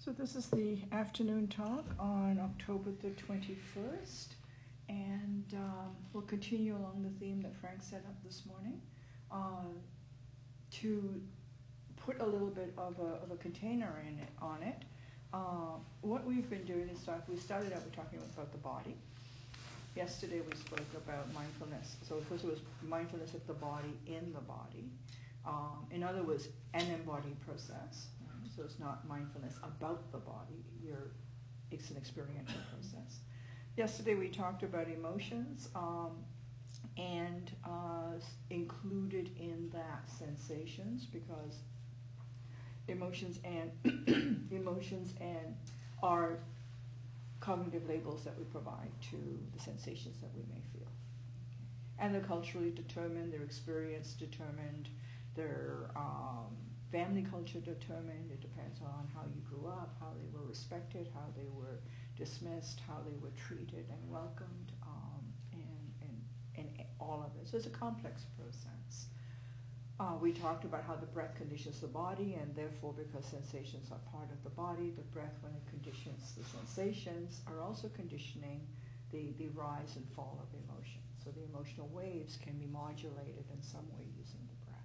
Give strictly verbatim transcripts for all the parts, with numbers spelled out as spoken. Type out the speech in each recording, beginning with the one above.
So this is the afternoon talk on October the twenty-first, and um, we'll continue along the theme that Frank set up this morning uh, to put a little bit of a, of a container in it, on it. Uh, what we've been doing is talk, we started out with talking about the body. Yesterday we spoke about mindfulness. So first it was mindfulness of the body in the body. Um, in other words, an embodied process. So it's not mindfulness about the body. You're, it's an experiential process. Yesterday we talked about emotions, um, and uh, included in that sensations, because emotions and emotions and are cognitive labels that we provide to the sensations that we may feel. And they're culturally determined, they're experience determined, they're um, family culture determined. It depends on how you grew up, how they were respected, how they were dismissed, how they were treated and welcomed, um, and, and, and all of it. So it's a complex process. Uh, we talked about how the breath conditions the body, and therefore, because sensations are part of the body, the breath, when it conditions the sensations, are also conditioning the, the rise and fall of emotion. So the emotional waves can be modulated in some way using the breath.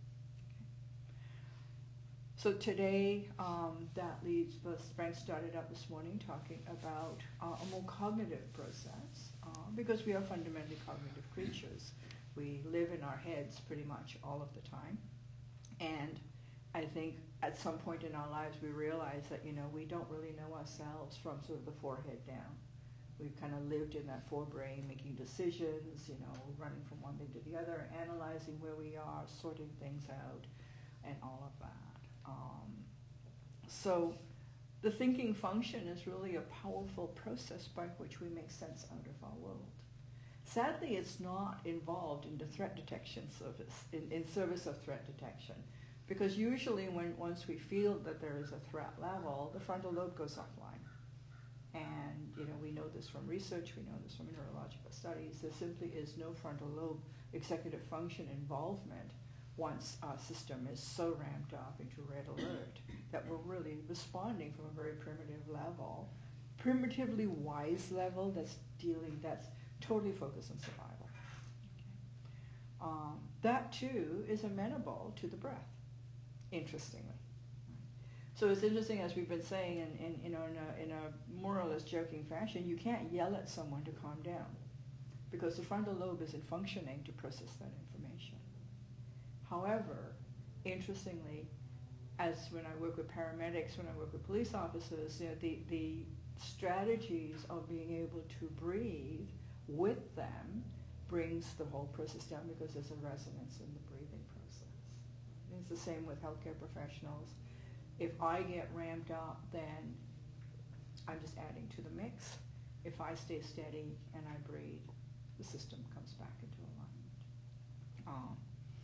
So today, um, that leads, Frank started out this morning talking about uh, a more cognitive process, uh, because we are fundamentally cognitive creatures. We live in our heads pretty much all of the time. And I think at some point in our lives we realize that, you know, we don't really know ourselves from sort of the forehead down. We've kind of lived in that forebrain, making decisions, you know, running from one thing to the other, analyzing where we are, sorting things out, and all of that. Um, so the thinking function is really a powerful process by which we make sense out of our world. Sadly, it's not involved in the threat detection service, in, in service of threat detection, because usually when once we feel that there is a threat level, the frontal lobe goes offline. And you know, we know this from research, we know this from neurological studies. There simply is no frontal lobe executive function involvement once our system is so ramped up into red alert that we're really responding from a very primitive level, primitively wise level that's dealing, that's totally focused on survival. Okay. Um, that too is amenable to the breath, interestingly. So it's interesting, as we've been saying, in, in, you know, in, a, in a more or less joking fashion, you can't yell at someone to calm down, because the frontal lobe isn't functioning to process that information. However, interestingly, as when I work with paramedics, when I work with police officers, you know, the, the strategies of being able to breathe with them brings the whole process down, because there's a resonance in the breathing process. And it's the same with healthcare professionals. If I get ramped up, then I'm just adding to the mix. If I stay steady and I breathe, the system comes back into alignment. Um,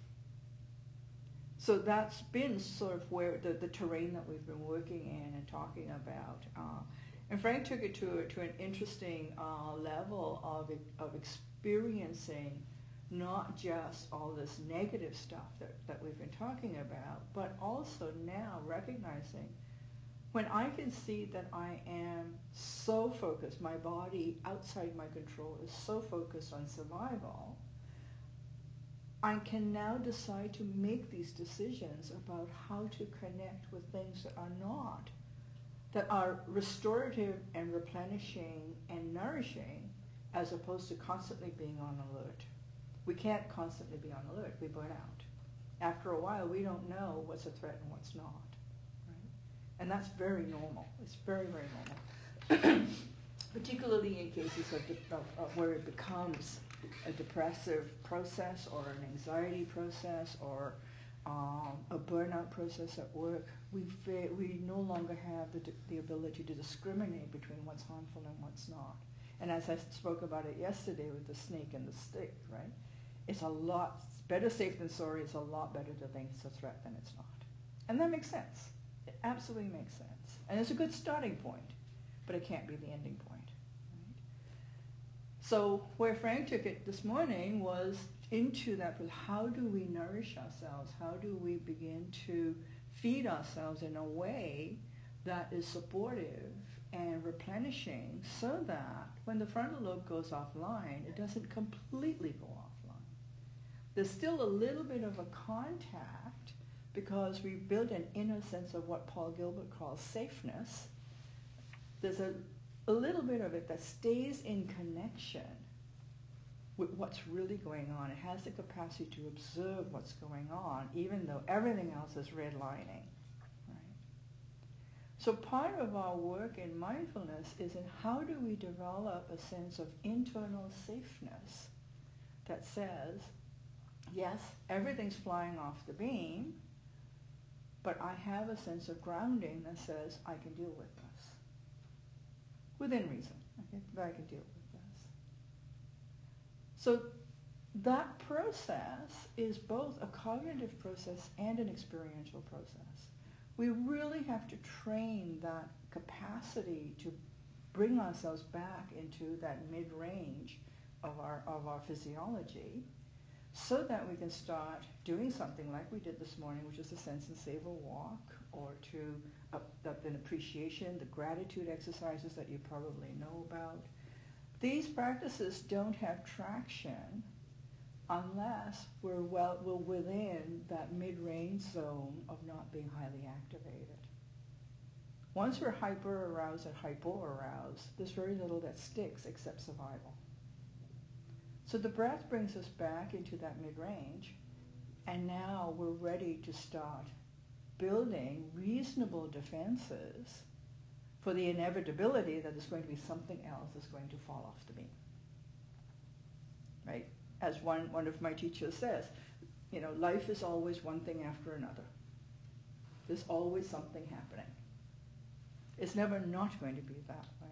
So that's been sort of where the, the terrain that we've been working in and talking about. Uh, and Frank took it to, to an interesting uh, level of, of experiencing not just all this negative stuff that, that we've been talking about, but also now recognizing when I can see that I am so focused, my body outside my control is so focused on survival, I can now decide to make these decisions about how to connect with things that are not, that are restorative and replenishing and nourishing, as opposed to constantly being on alert. We can't constantly be on alert. We burn out. After a while, we don't know what's a threat and what's not. Right? And that's very normal. It's very, very normal. Particularly in cases of, de- of, of where it becomes a depressive process or an anxiety process or um, a burnout process at work, we fa- we no longer have the, d- the ability to discriminate between what's harmful and what's not. And as I spoke about it yesterday with the snake and the stick, right? It's a lot better safe than sorry. It's a lot better to think it's a threat than it's not. And that makes sense. It absolutely makes sense. And it's a good starting point, but it can't be the ending point. So where Frank took it this morning was into that, how do we nourish ourselves? How do we begin to feed ourselves in a way that is supportive and replenishing, so that when the frontal lobe goes offline, it doesn't completely go offline. There's still a little bit of a contact because we build an inner sense of what Paul Gilbert calls safeness. There's a, a little bit of it that stays in connection with what's really going on. It has the capacity to observe what's going on, even though everything else is redlining. Right? So part of our work in mindfulness is in how do we develop a sense of internal safeness that says, yes, everything's flying off the beam, but I have a sense of grounding that says I can deal with this. Within reason, okay, that I can deal with this. So that process is both a cognitive process and an experiential process. We really have to train that capacity to bring ourselves back into that mid-range of our, of our physiology, so that we can start doing something like we did this morning, which is a sense and savor walk, or to uh, an appreciation, the gratitude exercises that you probably know about. These practices don't have traction unless we're, well, we're within that mid-range zone of not being highly activated. Once we're hyper-aroused and hypo-aroused, there's very little that sticks except survival. So the breath brings us back into that mid-range, and now we're ready to start building reasonable defenses for the inevitability that there's going to be something else that's going to fall off the beam. Right? As one, one of my teachers says, you know, life is always one thing after another. There's always something happening. It's never not going to be that way.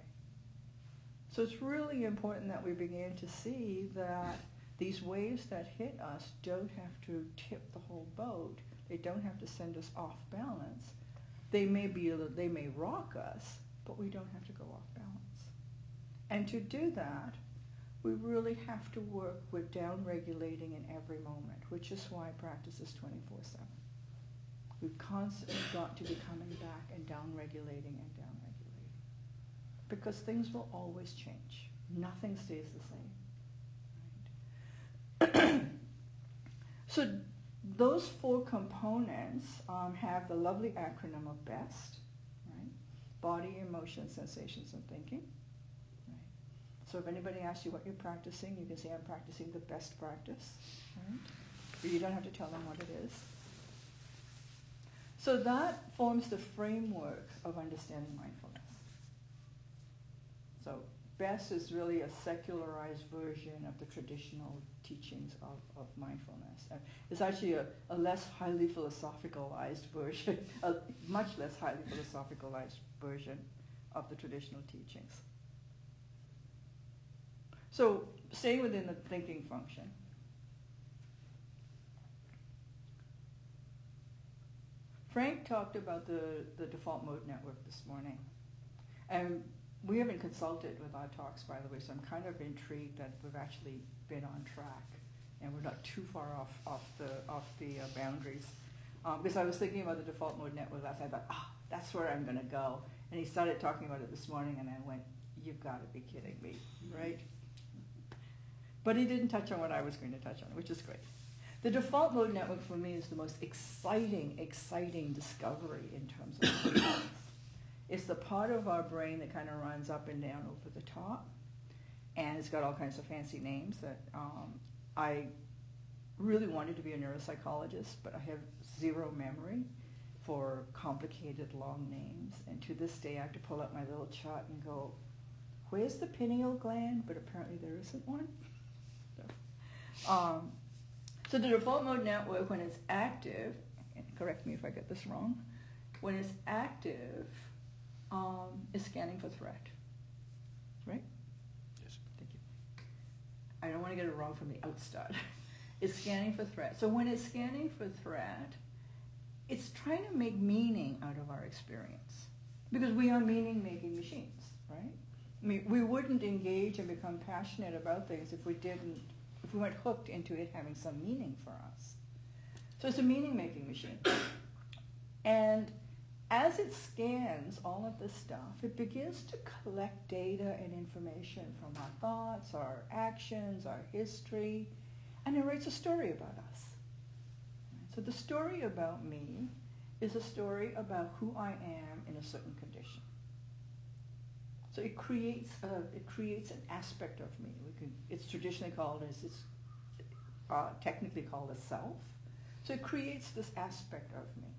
So it's really important that we begin to see that these waves that hit us don't have to tip the whole boat. They don't have to send us off balance. They may be, they may rock us, but we don't have to go off balance. And to do that, we really have to work with down-regulating in every moment, which is why practice is twenty-four seven. We've constantly got to be coming back and down-regulating and down-regulating. Because things will always change. Nothing stays the same. Right? So those four components um, have the lovely acronym of BEST, right? Body, emotion, sensations, and thinking. Right? So if anybody asks you what you're practicing, you can say, I'm practicing the best practice. Right? But you don't have to tell them what it is. So that forms the framework of understanding mindfulness. So BEST is really a secularized version of the traditional teachings of, of mindfulness. And it's actually a, a less highly philosophicalized version, a much less highly philosophicalized version of the traditional teachings. So staying within the thinking function. Frank talked about the, the default mode network this morning. And we haven't consulted with our talks, by the way, so I'm kind of intrigued that we've actually been on track and we're not too far off, off the, off the uh, boundaries. Um, because I was thinking about the default mode network last night, I thought, ah, oh, that's where I'm going to go. And he started talking about it this morning, and I went, you've got to be kidding me, right? But he didn't touch on what I was going to touch on, which is great. The default mode network for me is the most exciting, exciting discovery in terms of mindfulness. It's the part of our brain that kind of runs up and down over the top, and it's got all kinds of fancy names that um, I really wanted to be a neuropsychologist, but I have zero memory for complicated long names, and to this day I have to pull up my little chart and go, where's the pineal gland? But apparently there isn't one. So, um, so the default mode network, when it's active, and correct me if I get this wrong, when it's active, Um, is scanning for threat, right? Yes. Thank you. I don't want to get it wrong from the outstart. It's scanning for threat. So when it's scanning for threat, it's trying to make meaning out of our experience, because we are meaning-making machines, right? I mean, we wouldn't engage and become passionate about things if we didn't, if we weren't hooked into it having some meaning for us. So it's a meaning-making machine. And as as it scans all of this stuff, it begins to collect data and information from our thoughts, our actions, our history, and it writes a story about us. So the story about me is a story about who I am in a certain condition. So it creates a, it creates an aspect of me. We can, it's traditionally called as it's uh, technically called a self. So it creates this aspect of me.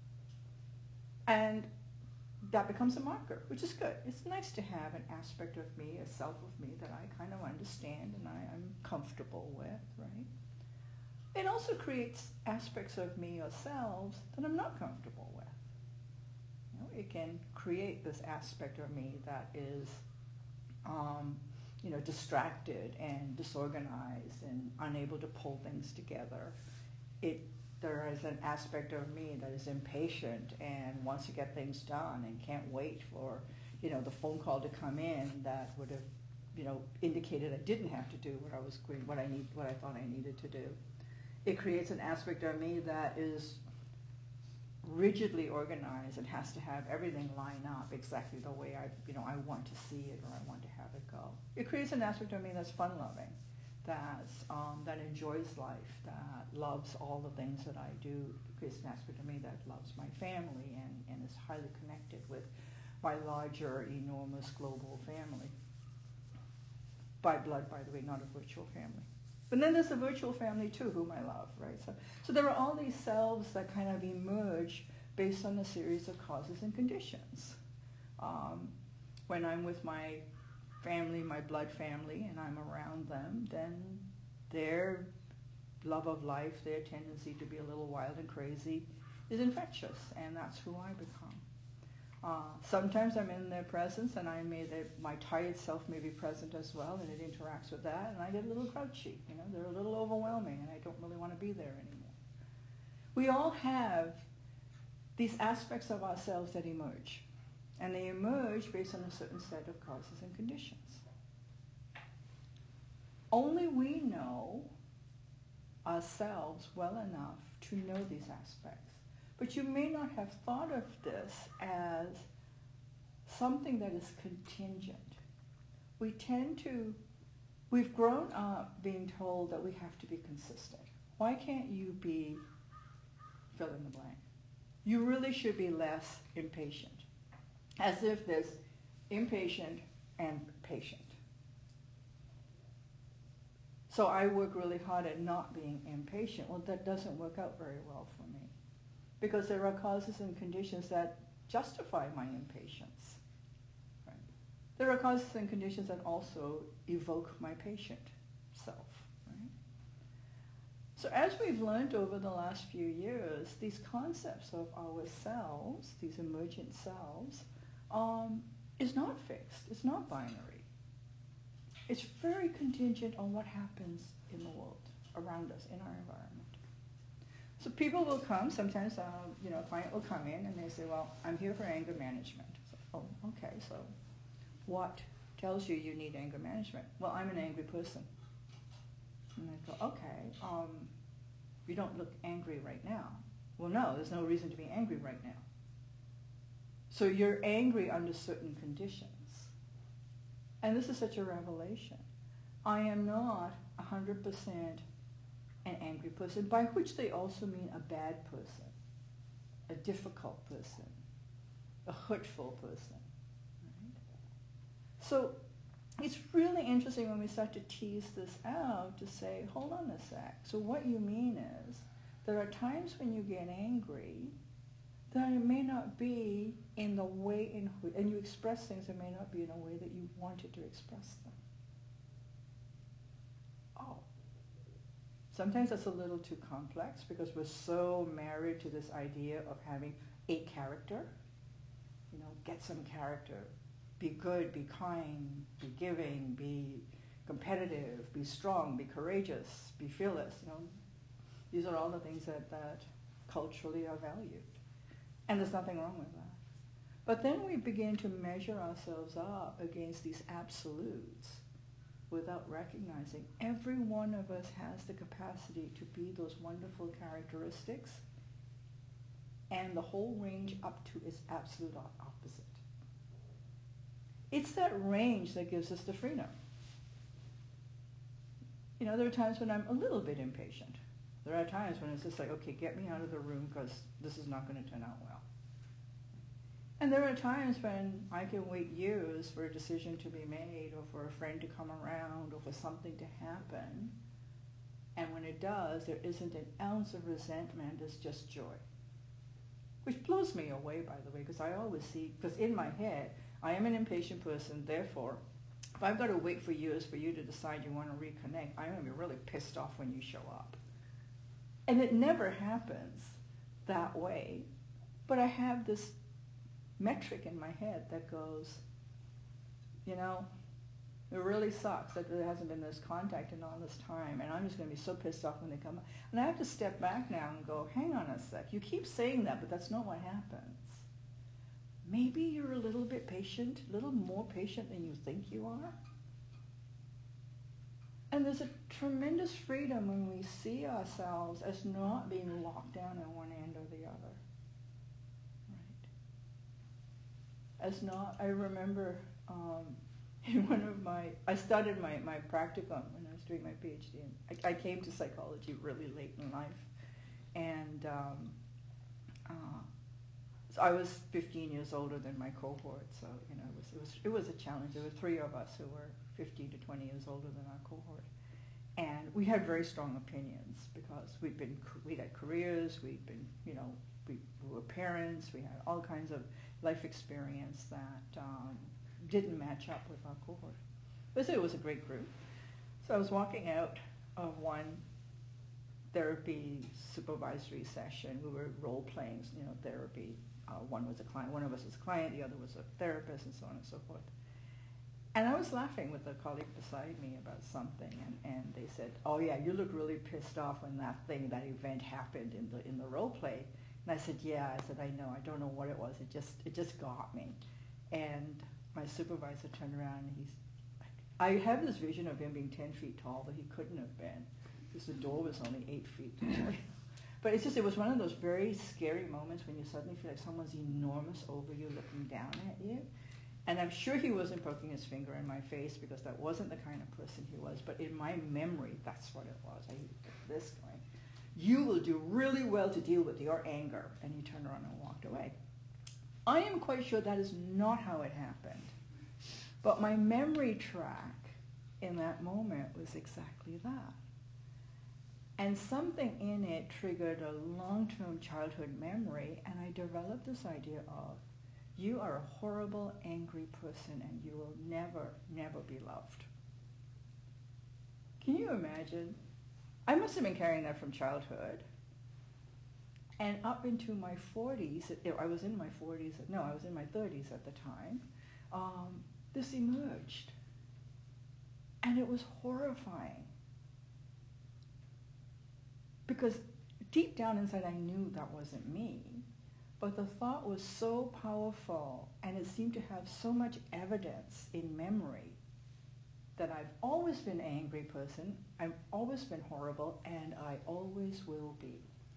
And that becomes a marker, which is good. It's nice to have an aspect of me, a self of me that I kind of understand and I, I'm comfortable with, right? It also creates aspects of me or selves that I'm not comfortable with. You know, it can create this aspect of me that is, um, you know, distracted and disorganized and unable to pull things together. It There is an aspect of me that is impatient and wants to get things done and can't wait for, you know, the phone call to come in that would have, you know, indicated I didn't have to do what I was going, what I need, what I thought I needed to do. It creates an aspect of me that is rigidly organized and has to have everything line up exactly the way I, you know, I want to see it or I want to have it go. It creates an aspect of me that's fun-loving, that's, um, that enjoys life, that loves all the things that I do. It creates an aspect of me that loves my family and, and is highly connected with my larger, enormous global family. By blood, by the way, not a virtual family. But then there's a virtual family too, whom I love, right? So, so there are all these selves that kind of emerge based on a series of causes and conditions. Um, when I'm with my family, my blood family, and I'm around them, then their love of life, their tendency to be a little wild and crazy is infectious, and that's who I become. Uh, sometimes I'm in their presence, and I may, they, my tired self may be present as well, and it interacts with that, and I get a little grouchy. You know, they're a little overwhelming, and I don't really want to be there anymore. We all have these aspects of ourselves that emerge, and they emerge based on a certain set of causes and conditions. Only we know ourselves well enough to know these aspects. But you may not have thought of this as something that is contingent. We tend to, we've grown up being told that we have to be consistent. Why can't you be fill in the blank? You really should be less impatient. As if there's impatient and patient. So I work really hard at not being impatient. Well, that doesn't work out very well for me. Because there are causes and conditions that justify my impatience. Right? There are causes and conditions that also evoke my patient self. Right? So as we've learned over the last few years, these concepts of ourselves, these emergent selves, um, is not fixed. It's not binary. It's very contingent on what happens in the world around us, in our environment. So people will come, sometimes uh, you know, a client will come in and they say, well, I'm here for anger management. So, oh, okay, so what tells you you need anger management? Well, I'm an angry person. And I go, okay, um, you don't look angry right now. Well, no, there's no reason to be angry right now. So you're angry under certain conditions. And this is such a revelation. I am not one hundred percent an angry person, by which they also mean a bad person, a difficult person, a hurtful person. Right? So it's really interesting when we start to tease this out to say, hold on a sec. So what you mean is, there are times when you get angry that it may not be in the way in which, and you express things that may not be in a way that you wanted to express them. Oh. Sometimes that's a little too complex because we're so married to this idea of having a character. You know, get some character. Be good, be kind, be giving, be competitive, be strong, be courageous, be fearless. You know, these are all the things that, that culturally are valued. And there's nothing wrong with that. But then we begin to measure ourselves up against these absolutes without recognizing every one of us has the capacity to be those wonderful characteristics and the whole range up to its absolute opposite. It's that range that gives us the freedom. You know, there are times when I'm a little bit impatient. There are times when it's just like, okay, get me out of the room because this is not going to turn out well. And there are times when I can wait years for a decision to be made, or for a friend to come around, or for something to happen. And when it does, there isn't an ounce of resentment, it's just joy. Which blows me away, by the way, because I always see, because in my head, I am an impatient person, therefore, if I've got to wait for years for you to decide you want to reconnect, I'm going to be really pissed off when you show up. And it never happens that way, but I have this metric in my head that goes, you know, it really sucks that there hasn't been this contact in all this time, and I'm just going to be so pissed off when they come up. And I have to step back now and go, hang on a sec, you keep saying that, but that's not what happens. Maybe you're a little bit patient, a little more patient than you think you are. And there's a tremendous freedom when we see ourselves as not being locked down in one end or the other. Right? As not, I remember um, in one of my, I started my, my practicum when I was doing my PhD. And I, I came to psychology really late in life. And um, uh, so I was fifteen years older than my cohort, so you know it was it was it was a challenge. There were three of us who were fifteen to twenty years older than our cohort, and we had very strong opinions because we'd been we had careers, we'd been you know we, we were parents, we had all kinds of life experience that um, didn't match up with our cohort. But it was a great group. So I was walking out of one therapy supervisory session. We were role playing, you know, therapy. Uh, one was a client, one of us was a client, the other was a therapist, and so on and so forth. And I was laughing with a colleague beside me about something, and, and they said, "Oh yeah, you look really pissed off when that thing, that event happened in the in the role play." And I said, "Yeah," I said, "I know. I don't know what it was. It just it just got me." And my supervisor turned around, and he's, I have this vision of him being ten feet tall, but he couldn't have been, because the door was only eight feet tall. But it's just, it was one of those very scary moments when you suddenly feel like someone's enormous over you looking down at you. And I'm sure he wasn't poking his finger in my face, because that wasn't the kind of person he was. But in my memory, that's what it was. I this guy, you will do really well to deal with your anger. And he turned around and walked away. I am quite sure that is not how it happened. But my memory track in that moment was exactly that. And something in it triggered a long-term childhood memory, and I developed this idea of, you are a horrible, angry person, and you will never, never be loved. Can you imagine? I must have been carrying that from childhood. And up into my forties, I was in my forties, no, I was in my thirties at the time, um, this emerged. And it was horrifying. Because deep down inside I knew that wasn't me, but the thought was so powerful, and it seemed to have so much evidence in memory that I've always been an angry person, I've always been horrible, and I always will be.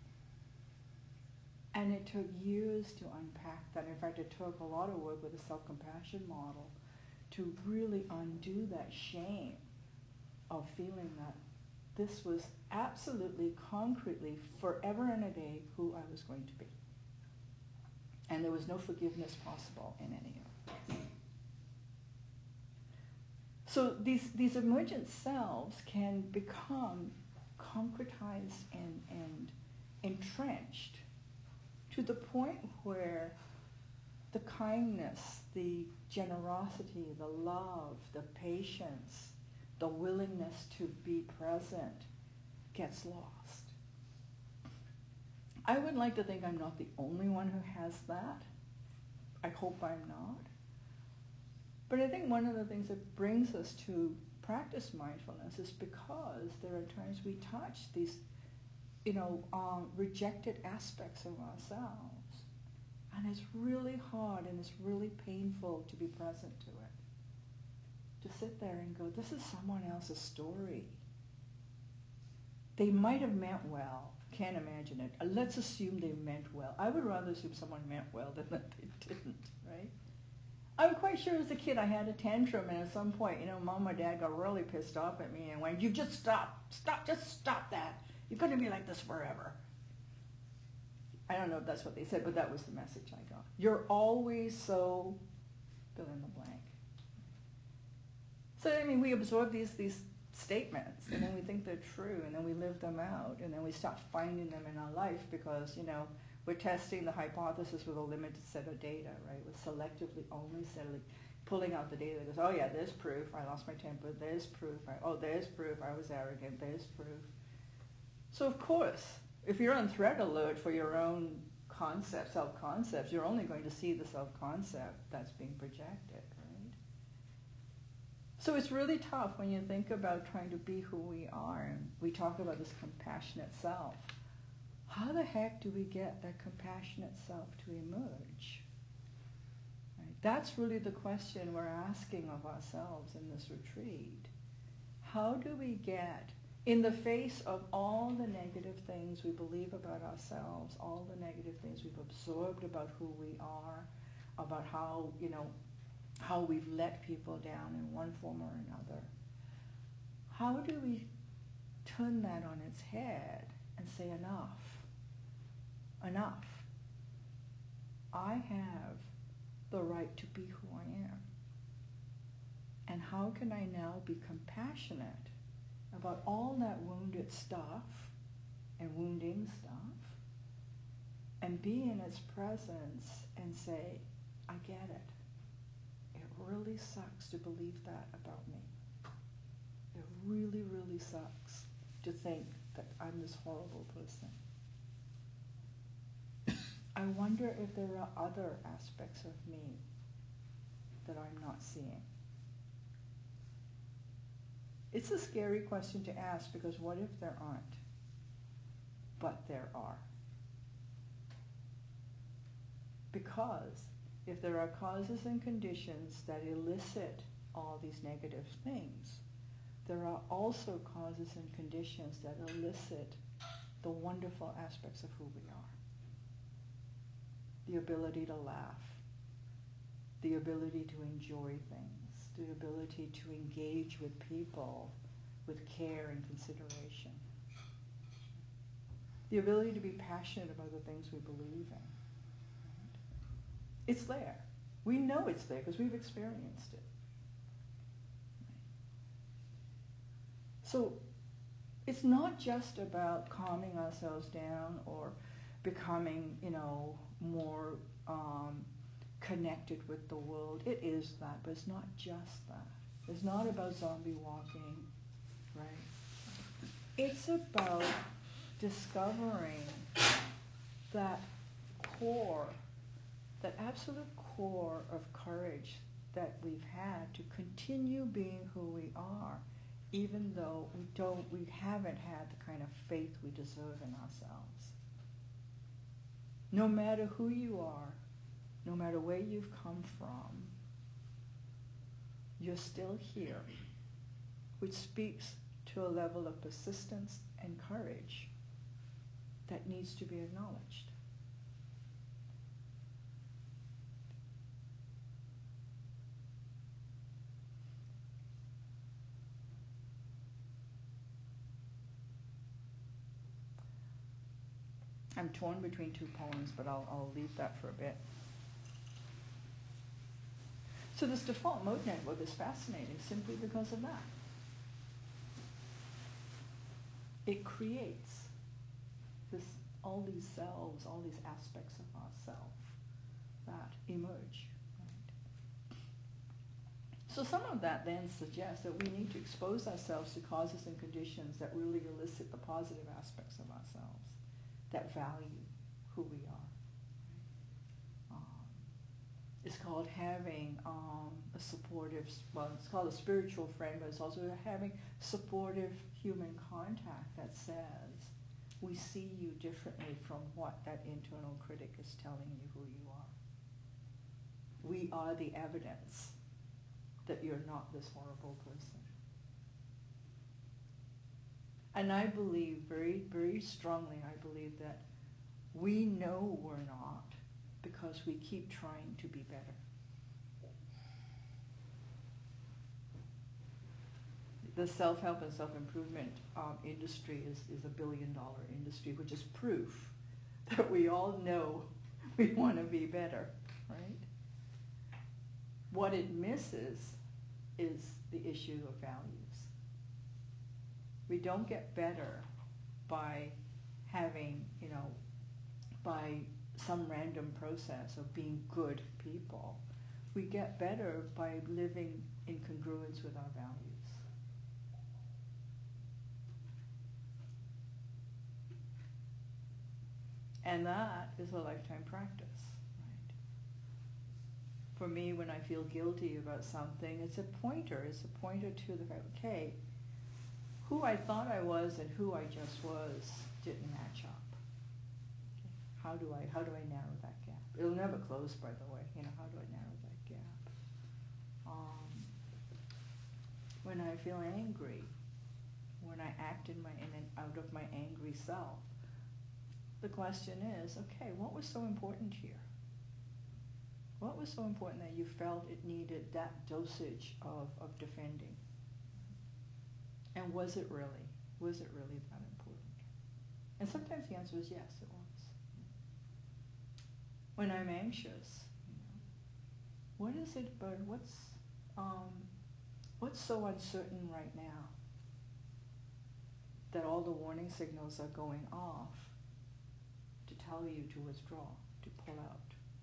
And it took years to unpack that. In fact, it took a lot of work with the self-compassion model to really undo that shame of feeling that this was absolutely, concretely, forever and a day, who I was going to be. And there was no forgiveness possible in any of this. So these, these emergent selves can become concretized and, and entrenched to the point where the kindness, the generosity, the love, the patience, the willingness to be present gets lost. I would like to think I'm not the only one who has that. I hope I'm not. But I think one of the things that brings us to practice mindfulness is because there are times we touch these, you know, um, rejected aspects of ourselves. And it's really hard and it's really painful to be present to it. To sit there and go, this is someone else's story. They might have meant well. can't imagine it. Uh, Let's assume they meant well. I would rather assume someone meant well than that they didn't, right? I'm quite sure as a kid I had a tantrum, and at some point, you know, mom or dad got really pissed off at me and went, "You just stop, stop, just stop that. You're going to be like this forever." I don't know if that's what they said, but that was the message I got. You're always so fill in the blank. So, I mean, we absorb these, these statements, and then we think they're true, and then we live them out, and then we start finding them in our life because, you know, we're testing the hypothesis with a limited set of data, right? We're selectively only selling, pulling out the data that goes, oh yeah, there's proof, I lost my temper, there's proof, I, oh, there's proof, I was arrogant, there's proof. So of course, if you're on threat alert for your own concept, self-concepts, you're only going to see the self-concept that's being projected, right? So it's really tough when you think about trying to be who we are, and we talk about this compassionate self. How the heck do we get that compassionate self to emerge? Right? That's really the question we're asking of ourselves in this retreat. How do we get, in the face of all the negative things we believe about ourselves, all the negative things we've absorbed about who we are, about how, you know, how we've let people down in one form or another, how do we turn that on its head and say enough? Enough. I have the right to be who I am. And how can I now be compassionate about all that wounded stuff and wounding stuff and be in its presence and say, I get it. It really sucks to believe that about me. It really, really sucks to think that I'm this horrible person. I wonder if there are other aspects of me that I'm not seeing. It's a scary question to ask because what if there aren't? But there are. Because if there are causes and conditions that elicit all these negative things, there are also causes and conditions that elicit the wonderful aspects of who we are. The ability to laugh, the ability to enjoy things, the ability to engage with people with care and consideration, the ability to be passionate about the things we believe in. It's there. We know it's there because we've experienced it. So it's not just about calming ourselves down or becoming, you know, more um, connected with the world. It is that, but it's not just that. It's not about zombie walking, right? It's about discovering that core, that absolute core of courage that we've had to continue being who we are, even though we don't, we haven't had the kind of faith we deserve in ourselves. No matter who you are, no matter where you've come from, you're still here, which speaks to a level of persistence and courage that needs to be acknowledged. I'm torn between two poems, but I'll, I'll leave that for a bit. So this default mode network is fascinating simply because of that. It creates this, all these selves, all these aspects of ourself that emerge. Right? So some of that then suggests that we need to expose ourselves to causes and conditions that really elicit the positive aspects of ourselves, that value who we are. Um, it's called having um, a supportive, well, it's called a spiritual friend, but it's also having supportive human contact that says, we see you differently from what that internal critic is telling you who you are. We are the evidence that you're not this horrible person. And I believe very, very strongly, I believe that we know we're not because we keep trying to be better. The self-help and self-improvement um, industry is, is a billion-dollar industry, which is proof that we all know we want to be better, right? What it misses is the issue of values. We don't get better by having, you know, by some random process of being good people. We get better by living in congruence with our values. And that is a lifetime practice, right? For me, when I feel guilty about something, it's a pointer. It's a pointer to the fact, okay, who I thought I was and who I just was didn't match up. Okay. How do I how do I narrow that gap? It'll never close, by the way. You know, how do I narrow that gap? Um, when I feel angry, when I act in my in and out of my angry self, the question is, okay, what was so important here? What was so important that you felt it needed that dosage of, of defending? And was it really? Was it really that important? And sometimes the answer is yes, it was. When I'm anxious, you know, what is it about, what's, um, what's so uncertain right now that all the warning signals are going off to tell you to withdraw, to pull out?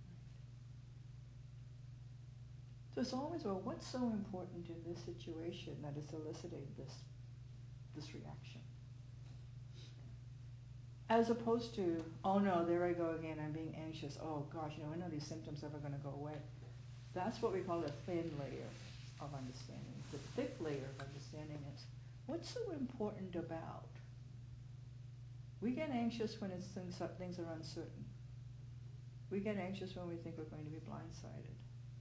So it's always, well, what's so important in this situation that is eliciting this, this reaction? As opposed to, oh no, there I go again, I'm being anxious. Oh gosh, you know, when are these symptoms ever going to go away? That's what we call a thin layer of understanding. The thick layer of understanding is, what's so important about? We get anxious when it's things, things are uncertain. We get anxious when we think we're going to be blindsided.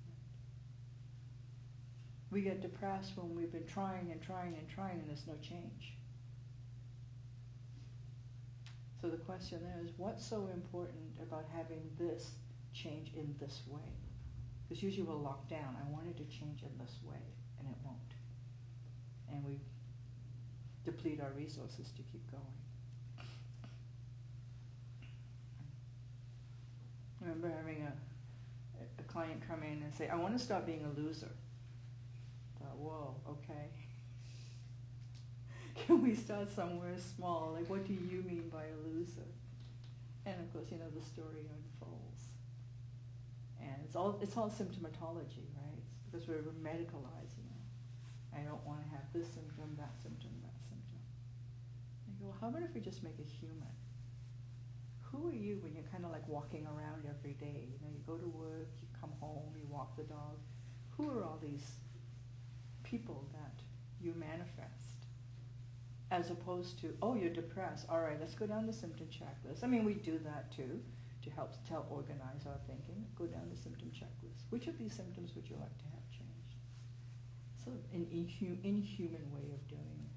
We get depressed when we've been trying and trying and trying and there's no change. So the question there is, what's so important about having this change in this way? Because usually we're locked down. I wanted to change in this way, and it won't. And we deplete our resources to keep going. I remember having a, a client come in and say, I want to stop being a loser. I thought, whoa, okay. Can we start somewhere small? Like, what do you mean by a loser? And of course, you know, the story unfolds. And it's all it's all symptomatology, right? It's because we're medicalizing it. I don't want to have this symptom, that symptom, that symptom. I go, well, how about if we just make it human? Who are you when you're kind of like walking around every day? You know, you go to work, you come home, you walk the dog. Who are all these people that you manifest? As opposed to, oh, you're depressed. All right, let's go down the symptom checklist. I mean, we do that too, to help to help organize our thinking. Go down the symptom checklist. Which of these symptoms would you like to have changed? Sort of an inhu- inhuman way of doing it.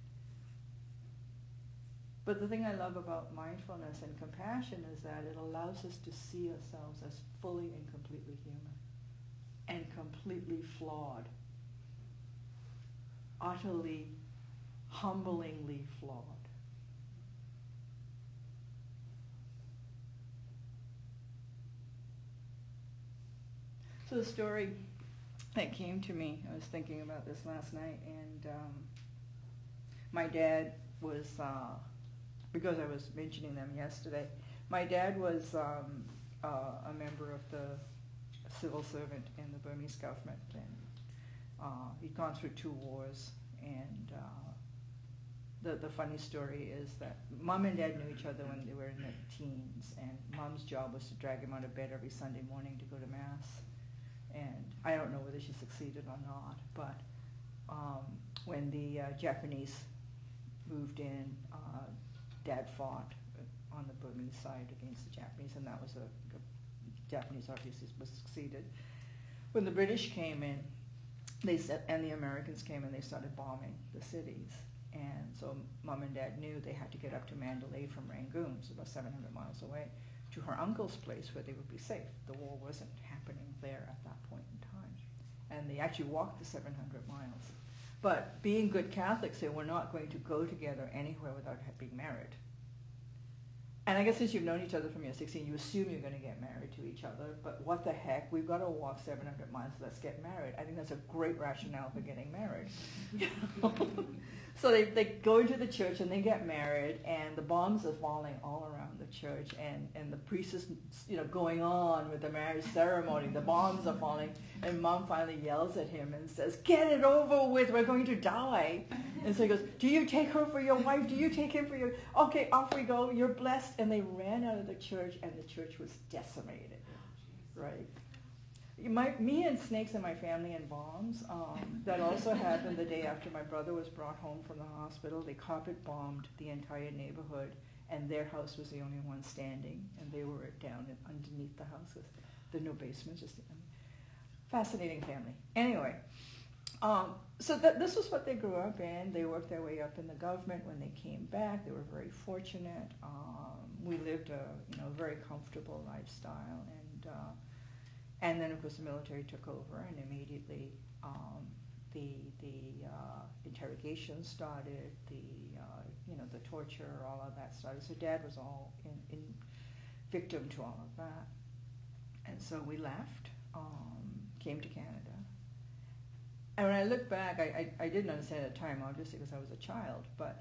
But the thing I love about mindfulness and compassion is that it allows us to see ourselves as fully and completely human and completely flawed, utterly, humblingly flawed. So the story that came to me, I was thinking about this last night, and um, my dad was, uh, because I was mentioning them yesterday, my dad was um, uh, a member of the civil servant in the Burmese government, and uh, he'd gone through two wars, and uh, the the funny story is that Mom and Dad knew each other when they were in their teens, and Mom's job was to drag him out of bed every Sunday morning to go to Mass. And I don't know whether she succeeded or not, but um, when the uh, Japanese moved in, uh, Dad fought on the Burmese side against the Japanese, and that was a, a Japanese obviously was succeeded. When the British came in, they said, and the Americans came in, they started bombing the cities. And so mom and dad knew they had to get up to Mandalay from Rangoon, so about seven hundred miles away, to her uncle's place where they would be safe. The war wasn't happening there at that point in time. And they actually walked the seven hundred miles. But being good Catholics, they were not going to go together anywhere without being married. And I guess since you've known each other from you're sixteen, you assume you're going to get married to each other. But what the heck? We've got to walk seven hundred miles. Let's get married. I think that's a great rationale for getting married. So they, they go into the church and they get married, and the bombs are falling all around the church, and, and the priest is, you know, going on with the marriage ceremony. The bombs are falling, and mom finally yells at him and says, "Get it over with, we're going to die." And so he goes, "Do you take her for your wife? Do you take him for your..." "Okay, off we go, you're blessed." And they ran out of the church, and the church was decimated, right? My, me and snakes in my family and bombs, um, that also happened the day after my brother was brought home from the hospital. They carpet bombed the entire neighborhood, and their house was the only one standing, and they were down in, underneath the house. There were no basements, just um, fascinating family. Anyway, um, so th- this was what they grew up in. They worked their way up in the government. When they came back, they were very fortunate. Um, we lived a you know very comfortable lifestyle, and uh, And then, of course, the military took over, and immediately um, the the uh, interrogation started, the uh, you know the torture, all of that started. So Dad was all in, in victim to all of that, and so we left, um, came to Canada. And when I look back, I, I, I didn't understand at the time, obviously, because I was a child, but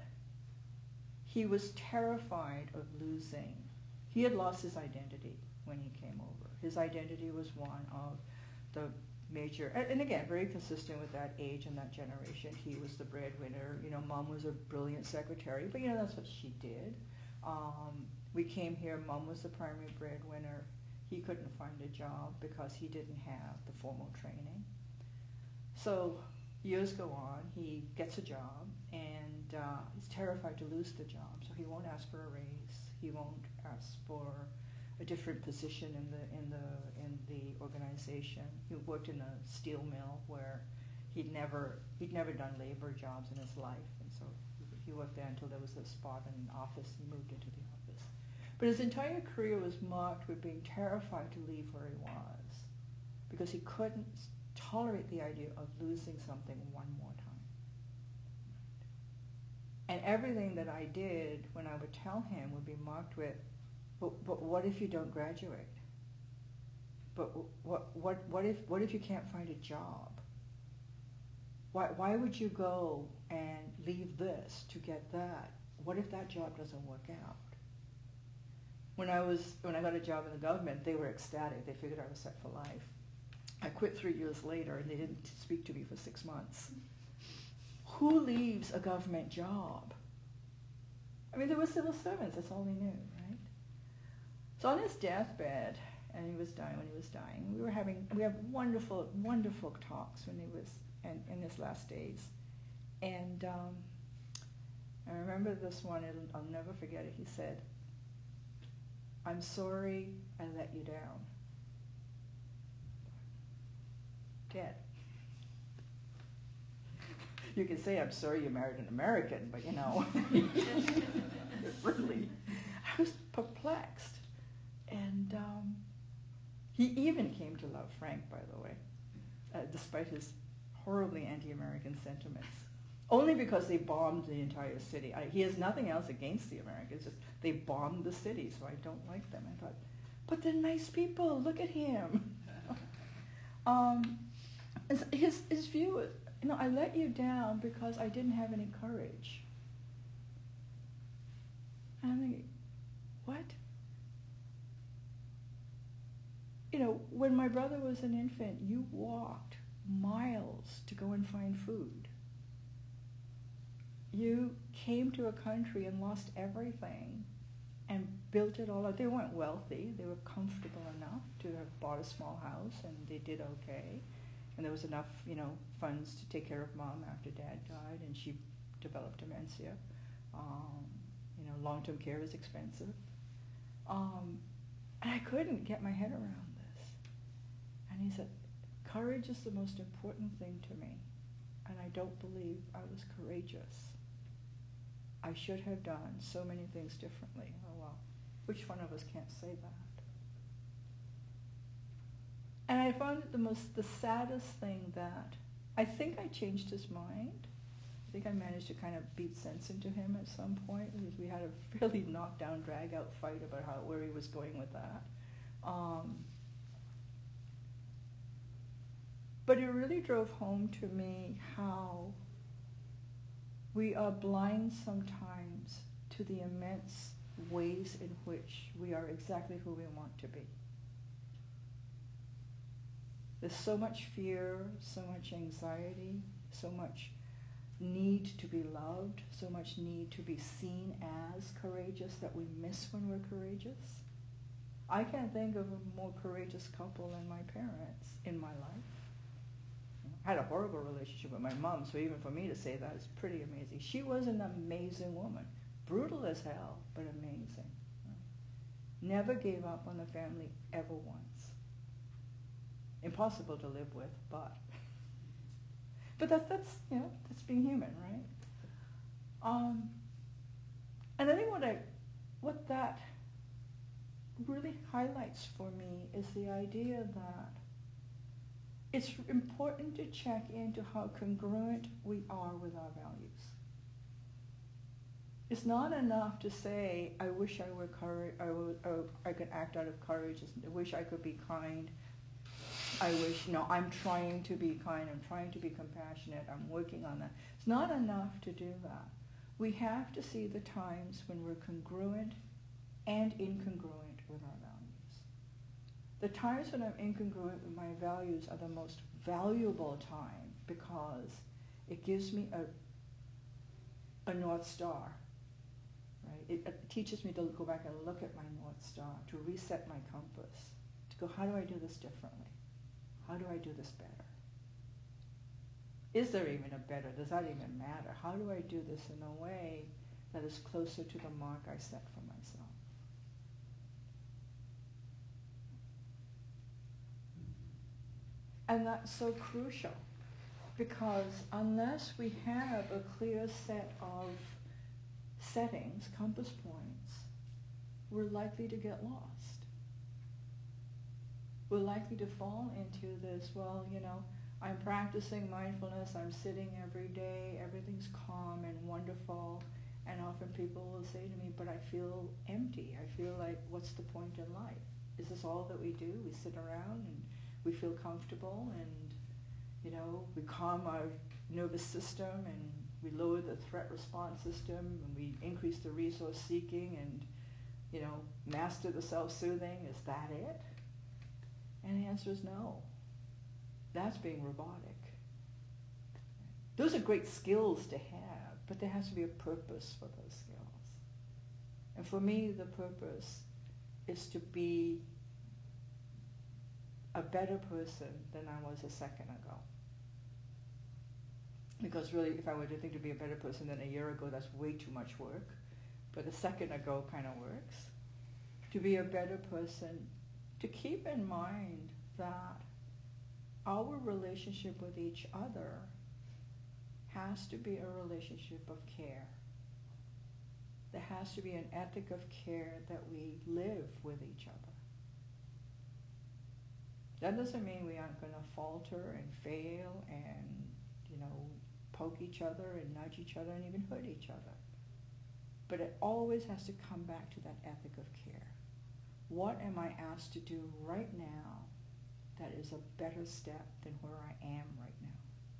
he was terrified of losing. He had lost his identity when he came over. His identity was one of the major, and, and again, very consistent with that age and that generation. He was the breadwinner. You know, mom was a brilliant secretary, but you know, that's what she did. Um, we came here, mom was the primary breadwinner. He couldn't find a job because he didn't have the formal training. So years go on, he gets a job, and uh, he's terrified to lose the job, so he won't ask for a raise. He won't ask for a different position in the in the in the organization. He worked in a steel mill where he'd never he'd never done labor jobs in his life, and so he worked there until there was a spot in an office. He moved into the office, but his entire career was marked with being terrified to leave where he was, because he couldn't tolerate the idea of losing something one more time. And everything that I did when I would tell him would be marked with, But, but what if you don't graduate? But what what what if what if you can't find a job? Why why would you go and leave this to get that? What if that job doesn't work out? When I was when I got a job in the government, they were ecstatic. They figured I was set for life. I quit three years later, and they didn't speak to me for six months. Who leaves a government job? I mean, they were civil servants. That's all they knew, right? So on his deathbed, and he was dying when he was dying, we were having, we have wonderful, wonderful talks when he was in, in his last days. And um, I remember this one, it'll, I'll never forget it. He said, "I'm sorry I let you down." Dead. You can say, "I'm sorry you married an American," but you know, really, I was perplexed. And um, he even came to love Frank, by the way, uh, despite his horribly anti-American sentiments. Only because they bombed the entire city. I, he has nothing else against the Americans, just they bombed the city, so I don't like them. I thought, but they're nice people, look at him. um, his, his view, you know, I let you down because I didn't have any courage. And I'm thinking, what? You know, when my brother was an infant, you walked miles to go and find food. You came to a country and lost everything and built it all up. They weren't wealthy. They were comfortable enough to have bought a small house, and they did okay. And there was enough, you know, funds to take care of mom after dad died, and she developed dementia. Um, you know, long-term care is expensive. Um, and I couldn't get my head around this. And he said, "Courage is the most important thing to me, and I don't believe I was courageous." I should have done so many things differently. Oh well, which one of us can't say that? And I found it the most, the saddest thing that I think I changed his mind. I think I managed to kind of beat sense into him at some point because we had a really knockdown, drag-out fight about how where he was going with that. Um, but it really drove home to me how we are blind sometimes to the immense ways in which we are exactly who we want to be. There's so much fear, so much anxiety, so much need to be loved, so much need to be seen as courageous that we miss when we're courageous. I can't think of a more courageous couple than my parents in my life. I had a horrible relationship with my mom, so even for me to say that is pretty amazing. She was an amazing woman, brutal as hell, but amazing. Never gave up on the family ever once. Impossible to live with, but but that's that's you know that's being human, right? Um, and I think what I what that really highlights for me is the idea that it's important to check into how congruent we are with our values. It's not enough to say, I wish I were courage, I, would, I, I could act out of courage, I wish I could be kind, I wish, no, I'm trying to be kind, I'm trying to be compassionate, I'm working on that. It's not enough to do that. We have to see the times when we're congruent and incongruent with our values. The times when I'm incongruent with my values are the most valuable time because it gives me a, a North Star, right? It, it teaches me to go back and look at my North Star, to reset my compass, to go, how do I do this differently? How do I do this better? Is there even a better? Does that even matter? How do I do this in a way that is closer to the mark I set for myself? And that's so crucial because unless we have a clear set of settings, compass points, we're likely to get lost. We're likely to fall into this, well, you know, I'm practicing mindfulness, I'm sitting every day, everything's calm and wonderful, and often people will say to me, but I feel empty. I feel like, what's the point in life? Is this all that we do? We sit around and we feel comfortable and, you know, we calm our nervous system and we lower the threat response system and we increase the resource seeking and, you know, master the self-soothing. Is that it? And the answer is no. That's being robotic. Those are great skills to have, but there has to be a purpose for those skills. And for me, the purpose is to be a better person than I was a second ago. Because really, if I were to think to be a better person than a year ago, that's way too much work. But a second ago kind of works. To be a better person, to keep in mind that our relationship with each other has to be a relationship of care. There has to be an ethic of care that we live with each other. That doesn't mean we aren't going to falter and fail and, you know, poke each other and nudge each other and even hurt each other. But it always has to come back to that ethic of care. What am I asked to do right now that is a better step than where I am right now?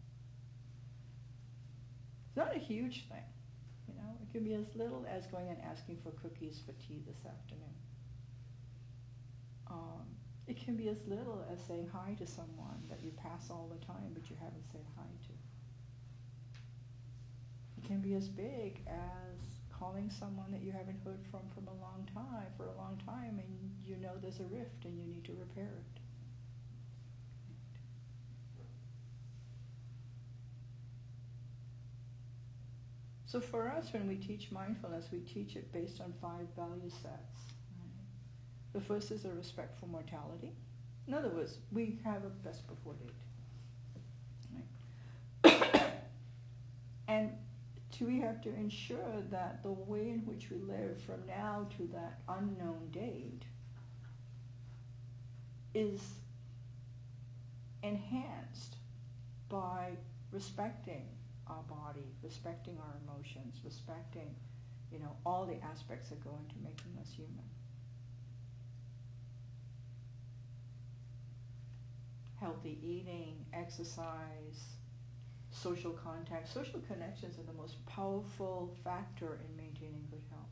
It's not a huge thing. You know, it can be as little as going and asking for cookies for tea this afternoon. Um, it can be as little as saying hi to someone that you pass all the time but you haven't said hi to. It can be as big as calling someone that you haven't heard from from a long time, for a long time, and you know there's a rift and you need to repair it. So for us, when we teach mindfulness, we teach it based on five value sets. Right? The first is a respect for mortality. In other words, we have a best before date. Right? And we have to ensure that the way in which we live from now to that unknown date is enhanced by respecting our body, respecting our emotions, respecting, you know, all the aspects that go into making us human. Healthy eating, exercise, social contact. Social connections are the most powerful factor in maintaining good health.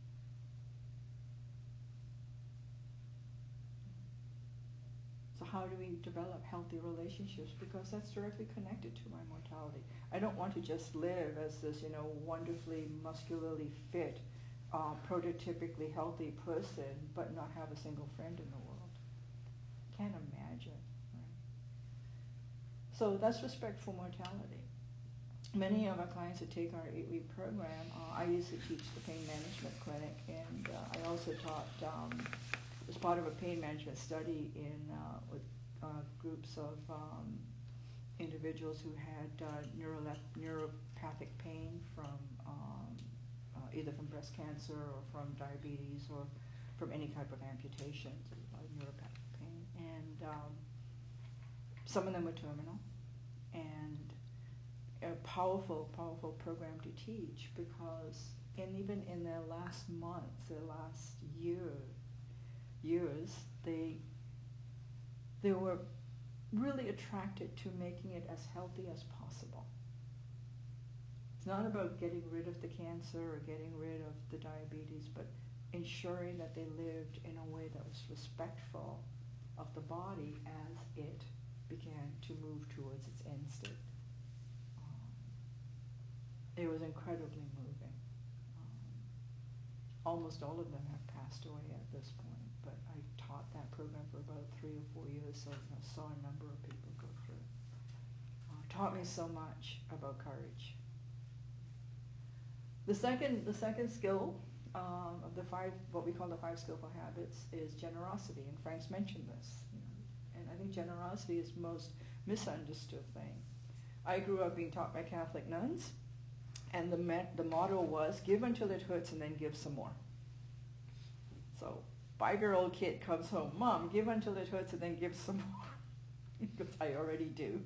So how do we develop healthy relationships? Because that's directly connected to my mortality. I don't want to just live as this, you know, wonderfully muscularly fit, uh, prototypically healthy person, but not have a single friend in the world. Can't imagine. So that's respect for mortality. Many of our clients that take our eight-week program, uh, I used to teach the pain management clinic, and uh, I also taught, um, as part of a pain management study in uh, with uh, groups of um, individuals who had uh, neuro- neuropathic pain from um, uh, either from breast cancer or from diabetes or from any type of amputation, so a lot of neuropathic pain. And um, some of them were terminal, and a powerful, powerful program to teach, because and even in their last months, their last year, years, they they were really attracted to making it as healthy as possible. It's not about getting rid of the cancer or getting rid of the diabetes, but ensuring that they lived in a way that was respectful of the body as it began to move towards its end state. Um, it was incredibly moving. Um, almost all of them have passed away at this point, but I taught that program for about three or four years, so I saw a number of people go through it. Uh, taught me so much about courage. The second, the second skill um, of the five, what we call the five skillful habits, is generosity, and Frank's mentioned this. You know, and I think generosity is the most misunderstood thing. I grew up being taught by Catholic nuns, and the met, the motto was, give until it hurts and then give some more. So, five-year-old kid comes home, Mom, give until it hurts and then give some more. Because I already do.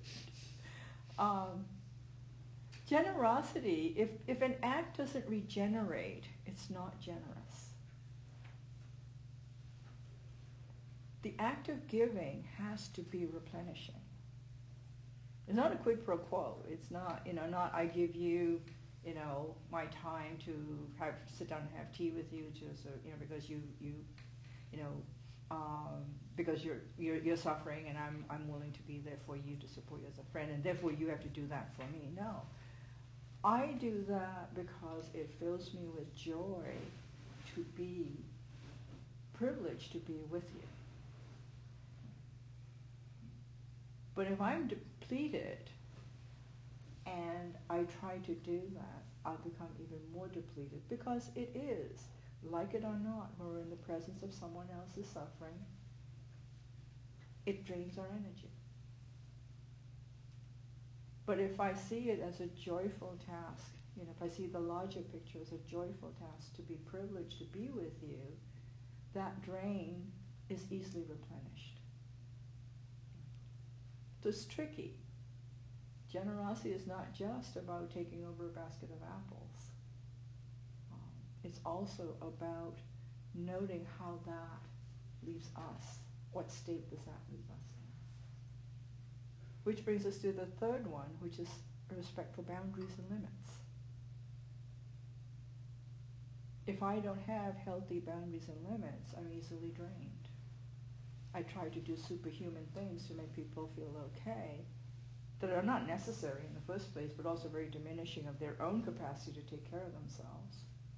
um, generosity, if, if an act doesn't regenerate, it's not generous. The act of giving has to be replenishing. It's not a quid pro quo. It's not, you know, not I give you, you know, my time to have sit down and have tea with you, just, you know, because you, you, you know, um, because you're, you're you're suffering, and I'm I'm willing to be there for you to support you as a friend, and therefore you have to do that for me. No, I do that because it fills me with joy to be privileged to be with you. But if I'm depleted and I try to do that, I'll become even more depleted, because it is, like it or not, when we're in the presence of someone else's suffering, it drains our energy. But if I see it as a joyful task, you know, if I see the larger picture as a joyful task to be privileged to be with you, that drain is easily replenished. So it's tricky. Generosity is not just about taking over a basket of apples. Um, it's also about noting how that leaves us. What state does that leave us in? Which brings us to the third one, which is respect for boundaries and limits. If I don't have healthy boundaries and limits, I'm easily drained. I try to do superhuman things to make people feel okay, that are not necessary in the first place, but also very diminishing of their own capacity to take care of themselves.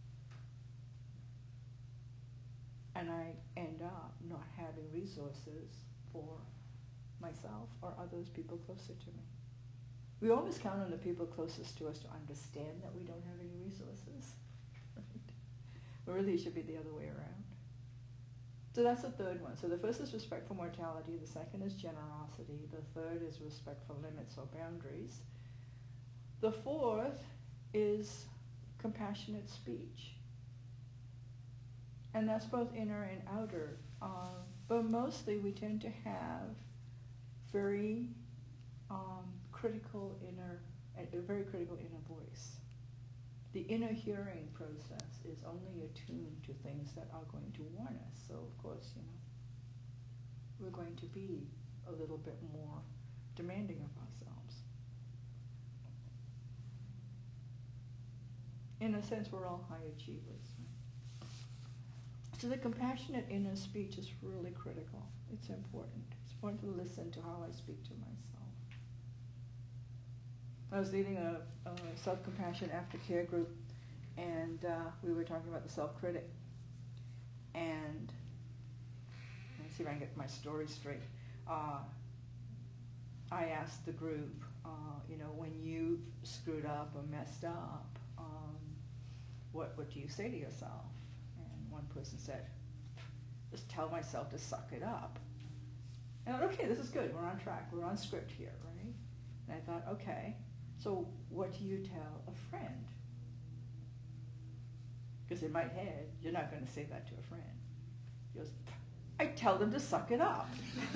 And I end up not having resources for myself or others, people closer to me. We always count on the people closest to us to understand that we don't have any resources. Right? But really it should be the other way around. So that's the third one. So the first is respect for mortality, the second is generosity, the third is respect for limits or boundaries. The fourth is compassionate speech. And that's both inner and outer. Um, but mostly we tend to have very um, critical inner, a very critical inner voice. The inner hearing process is only attuned to things that are going to warn us. So of course, you know, we're going to be a little bit more demanding of ourselves. In a sense, we're all high achievers. So the compassionate inner speech is really critical. It's important. It's important to listen to how I speak to myself. I was leading a, a self-compassion aftercare group, and uh, we were talking about the self-critic. And let's see if I can get my story straight. Uh, I asked the group, uh, you know, when you've screwed up or messed up, um, what what do you say to yourself? And one person said, just tell myself to suck it up. And I thought, okay, this is good. We're on track. We're on script here, right? And I thought, okay, so what do you tell a friend? Because in my head, you're not going to say that to a friend. He goes, I tell them to suck it up.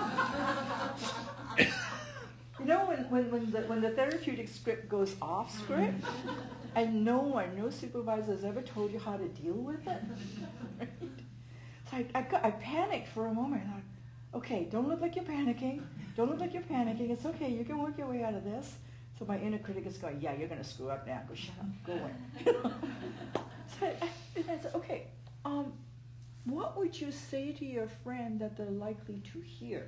You know, when, when, when, the, when the therapeutic script goes off script, and no one, no supervisor has ever told you how to deal with it, right? So I, I, got, I panicked for a moment. I thought, okay, don't look like you're panicking. Don't look like you're panicking. It's okay. You can work your way out of this. So my inner critic is going, yeah, you're going to screw up now. Go shut up. Go away. So I, I said, okay, um, what would you say to your friend that they're likely to hear?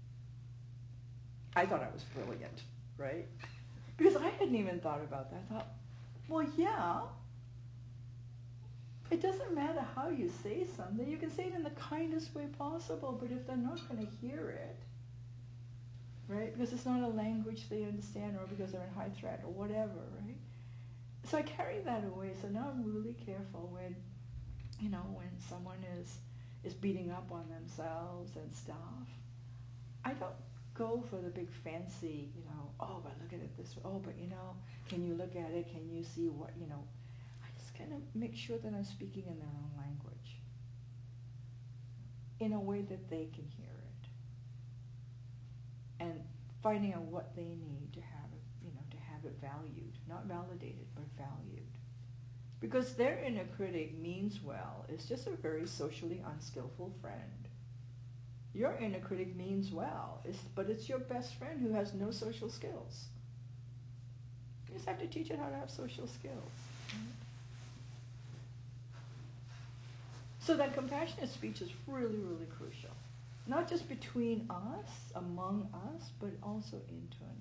I thought I was brilliant, right? Because I hadn't even thought about that. I thought, well, yeah, it doesn't matter how you say something. You can say it in the kindest way possible, but if they're not going to hear it, right, because it's not a language they understand, or because they're in high threat or whatever, right? So I carry that away. So now I'm really careful when, you know, when someone is is beating up on themselves and stuff. I don't go for the big fancy, you know, oh, but look at it this way. Oh, but you know, can you look at it? Can you see what, you know? I just kind of make sure that I'm speaking in their own language, in a way that they can hear it, and finding out what they need to have it, you know, to have it valued, not validated, but valued. Because their inner critic means well, is just a very socially unskillful friend. Your inner critic means well, it's, but it's your best friend who has no social skills. You just have to teach it how to have social skills. Right? So that compassionate speech is really, really crucial. Not just between us, among us, but also internally.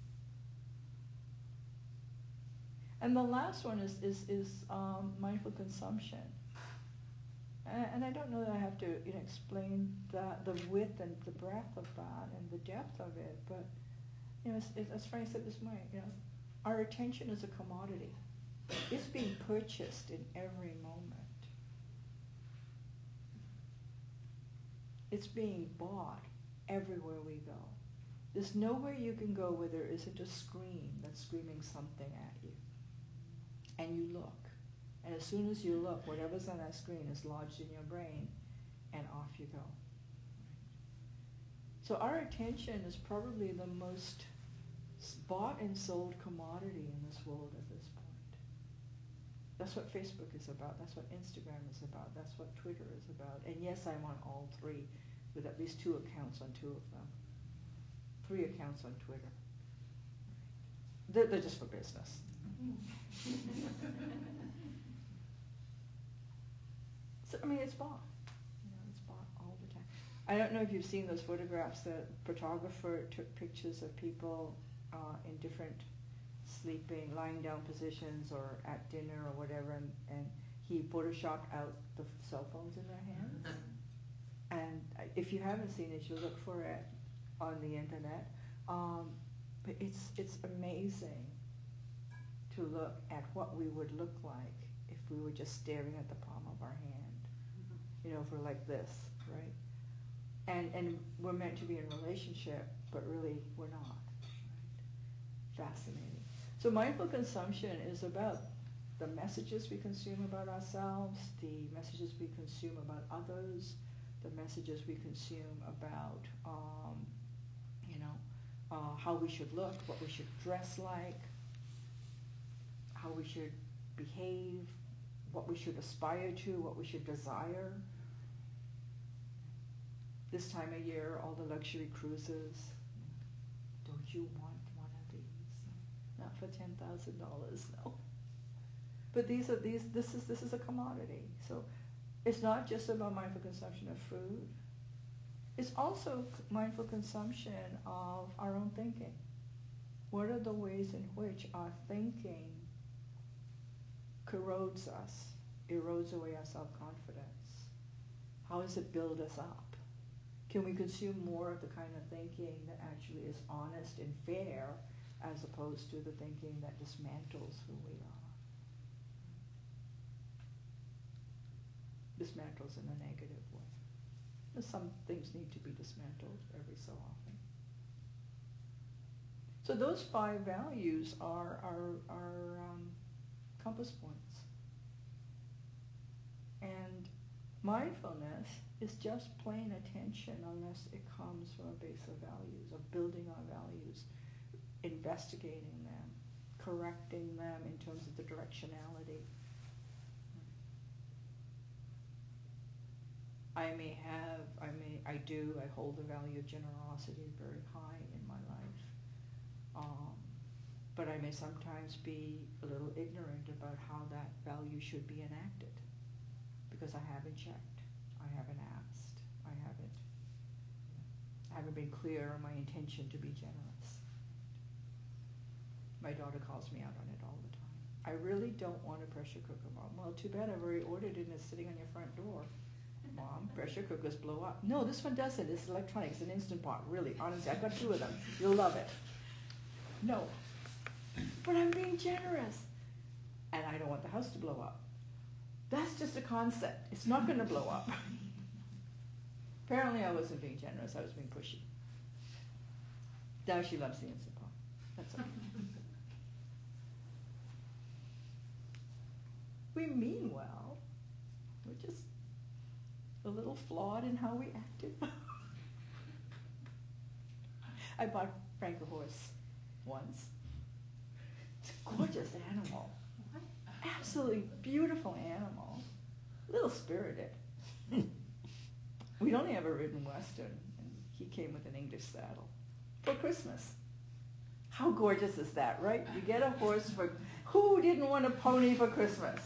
And the last one is, is, is um, mindful consumption. And, and I don't know that I have to, you know, explain the, the width and the breadth of that and the depth of it, but, you know, it's, it's, as Frank said this morning, you know, our attention is a commodity. It's being purchased in every moment. It's being bought everywhere we go. There's nowhere you can go where there isn't a screen that's screaming something at you. And you look. And as soon as you look, whatever's on that screen is lodged in your brain, and off you go. So our attention is probably the most bought and sold commodity in this world at this point. That's what Facebook is about. That's what Instagram is about. That's what Twitter is about. And yes, I'm on all three, with at least two accounts on two of them. Three accounts on Twitter. They're, they're just for business. So, I mean, it's bought. You know, it's bought all the time. I don't know if you've seen those photographs. The photographer took pictures of people uh, in different sleeping, lying down positions or at dinner or whatever, and, and he photoshopped out the cell phones in their hands. And if you haven't seen it, you look for it on the internet. Um, but it's it's amazing to look at what we would look like if we were just staring at the palm of our hand. Mm-hmm. You know, if we're like this, right? And and we're meant to be in relationship, but really we're not. Right? Fascinating. So mindful consumption is about the messages we consume about ourselves, the messages we consume about others, the messages we consume about, um, you know, uh, how we should look, what we should dress like, how we should behave, what we should aspire to, what we should desire. This time of year, all the luxury cruises. Don't you want one of these? Not for ten thousand dollars, no. But these are these. This is this is a commodity. So it's not just about mindful consumption of food. It's also mindful consumption of our own thinking. What are the ways in which our thinking corrodes us, erodes away our self-confidence? How does it build us up? Can we consume more of the kind of thinking that actually is honest and fair, as opposed to the thinking that dismantles who we are? Dismantles in a negative way. Some things need to be dismantled every so often. So those five values are our, our um, compass points. And mindfulness is just plain attention, unless it comes from a base of values, of building our values, investigating them, correcting them in terms of the directionality. I may have, I may, I do, I hold the value of generosity very high in my life. Um, but I may sometimes be a little ignorant about how that value should be enacted, because I haven't checked, I haven't asked, I haven't, I haven't been clear on my intention to be generous. My daughter calls me out on it all the time. I really don't want a pressure cooker, Mom. Well, too bad, I've already ordered it and it's sitting on your front door. Mom, pressure cookers blow up. No, this one doesn't. It's electronic. It's an Instant Pot. Really, honestly, I've got two of them. You'll love it. No. But I'm being generous. And I don't want the house to blow up. That's just a concept. It's not going to blow up. Apparently I wasn't being generous. I was being pushy. Now she loves the Instant Pot. That's okay. We mean well. We're just a little flawed in how we acted. I bought Frank a horse once. It's a gorgeous animal. Absolutely beautiful animal. A little spirited. We'd only ever ridden Western, and he came with an English saddle for Christmas. How gorgeous is that, right? You get a horse for... Who didn't want a pony for Christmas?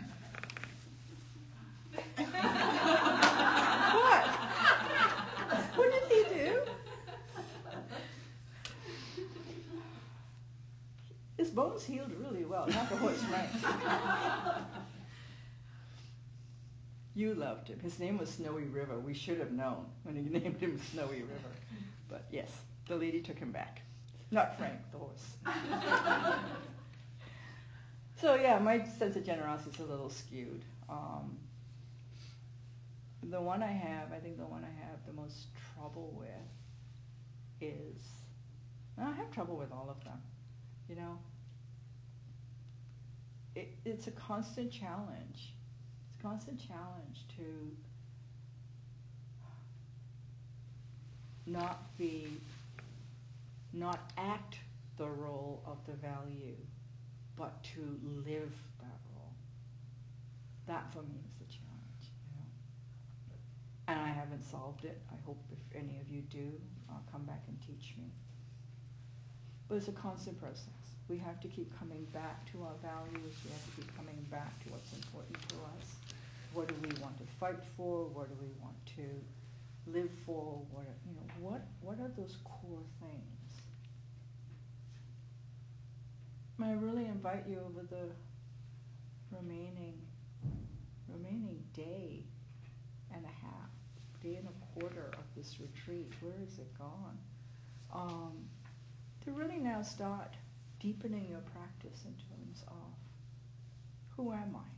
What? What did he do? His bones healed really well, not the horse strength. You loved him. His name was Snowy River. We should have known when he named him Snowy River. But yes, the lady took him back. Not Frank, the horse. So yeah, my sense of generosity is a little skewed. Um, the one I have, I think the one I have the most trouble with is, and I have trouble with all of them, you know. It, it's a constant challenge. It's a constant challenge to not be, not act the role of the value, but to live that role. That for me is the challenge, you know. And I haven't solved it. I hope if any of you do, uh, come back and teach me. But it's a constant process. We have to keep coming back to our values. We have to keep coming back to what's important to us. What do we want to fight for? What do we want to live for? What are, you know, what what are those core things? I really invite you over the remaining remaining day and a half, day and a quarter of this retreat. Where is it gone? Um, to really now start deepening your practice in terms of who am I?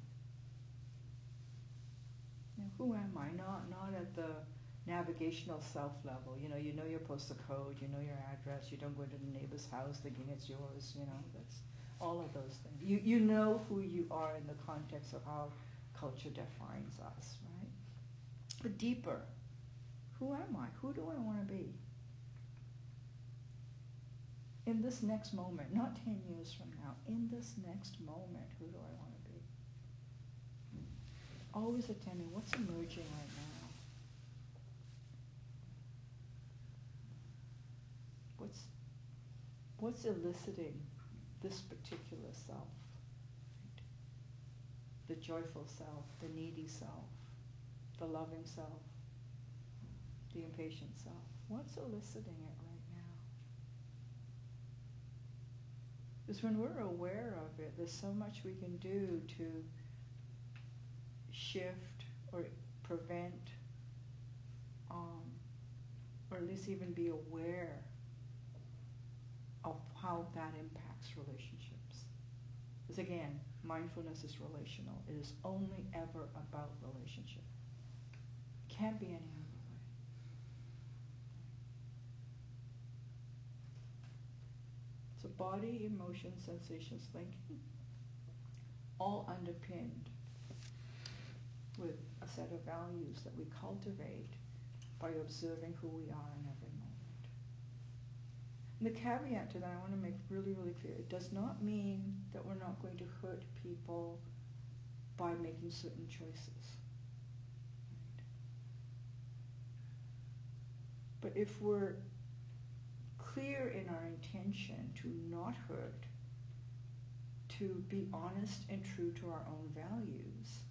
You know, who am I? Not not at the navigational self level. You know, you know your postal code, you know your address, you don't go into the neighbor's house thinking it's yours, you know, that's all of those things. You, you know who you are in the context of how culture defines us, right? But deeper, who am I? Who do I want to be? In this next moment, not ten years from now, in this next moment, who do I want to be? Always attending what's emerging right now. What's, what's eliciting this particular self? Right? The joyful self, the needy self, the loving self, the impatient self. What's eliciting it right now? Because when we're aware of it, there's so much we can do to shift or prevent, um, or at least even be aware of how that impacts relationships. Because again, mindfulness is relational. It is only ever about relationship. It can't be any other way. So body, emotion, sensations, thinking, all underpinned with a set of values that we cultivate by observing who we are in every moment. And the caveat to that, I want to make really, really clear, it does not mean that we're not going to hurt people by making certain choices. Right? But if we're clear in our intention to not hurt, to be honest and true to our own values,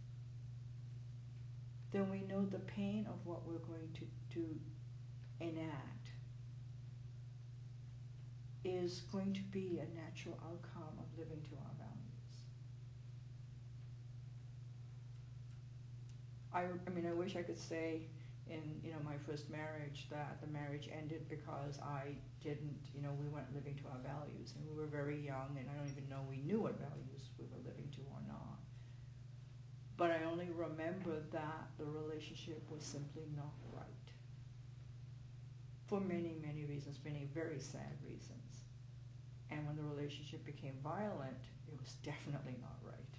then we know the pain of what we're going to, to enact is going to be a natural outcome of living to our values. I, I mean, I wish I could say in, you know, my first marriage that the marriage ended because I didn't, you know, we weren't living to our values, and we were very young, and I don't even know we knew what values we were living to or not. But I only remember that the relationship was simply not right. For many, many reasons, many very sad reasons. And when the relationship became violent, it was definitely not right.